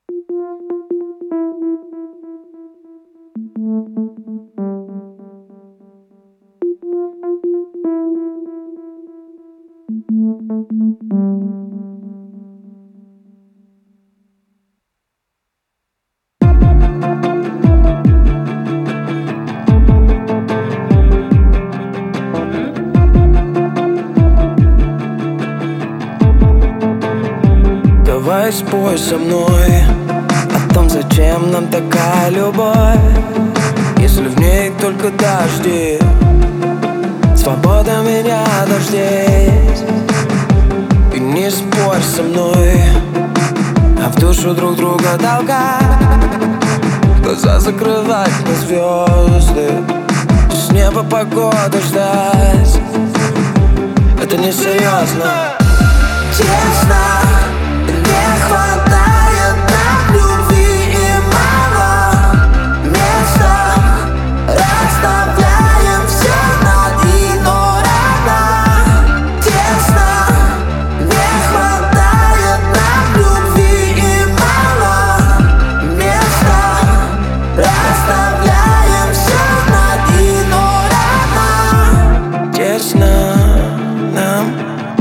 Давай спой со мной о том, зачем нам такая любовь, если в ней только дожди. Свобода меня дождей. И не спорь со мной, а в душу друг друга толкать, глаза закрывать на звезды, с неба погоду ждать. Это несерьезно. Честно, не хватает нам любви и мало места. Расставляем все над иной рано. Тесно, не хватает нам любви и мало места. Расставляем все над иной рано. Тесно нам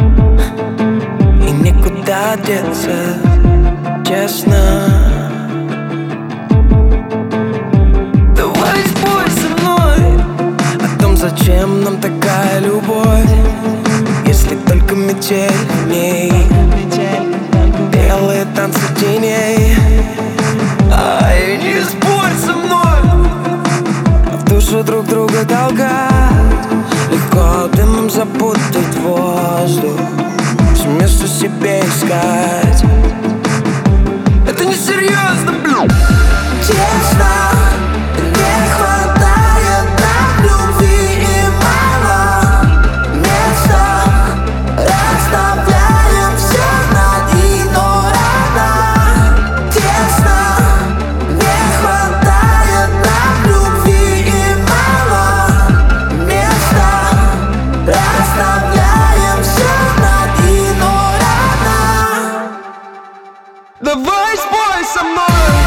и никуда деться, честно. Давай спой со мной о том, зачем нам такая любовь, если только метель в ней, белые танцы теней. Ай, не спорь со мной, а в душу друг друга толкать, легко дымом запутать воздух, все место себе искать. Это несерьезно, блин. Честно, не хватает нам любви и мало места. Расставляем все над иной рано. Тесно, не хватает нам любви и мало места. Расставляем все над иной рано. Давай спой со мной.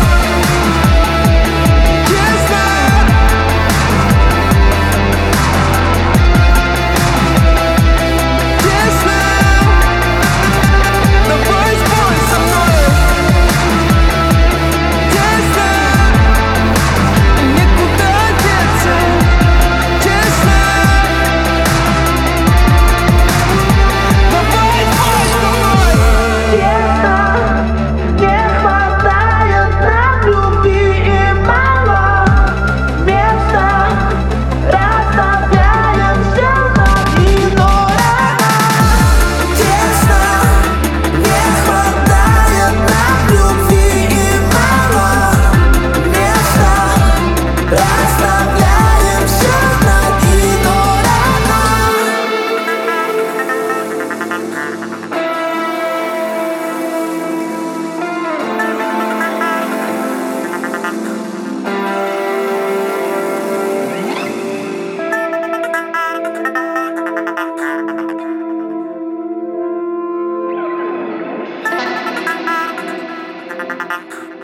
Расставляем все над иной рано.